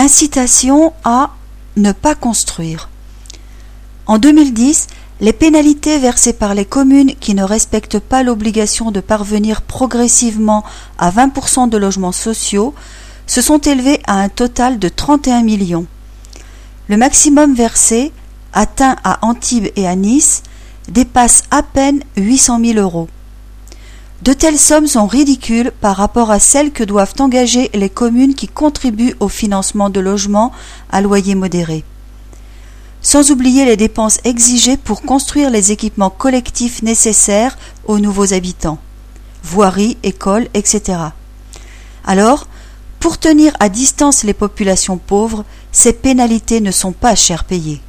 Incitation à ne pas construire. En 2010, les pénalités versées par les communes qui ne respectent pas l'obligation de parvenir progressivement à 20% de logements sociaux se sont élevées à un total de 31 millions. Le maximum versé, atteint à Antibes et à Nice, dépasse à peine 800 000 euros. De telles sommes sont ridicules par rapport à celles que doivent engager les communes qui contribuent au financement de logements à loyer modéré. Sans oublier les dépenses exigées pour construire les équipements collectifs nécessaires aux nouveaux habitants, voiries, écoles, etc. Alors, pour tenir à distance les populations pauvres, ces pénalités ne sont pas cher payées.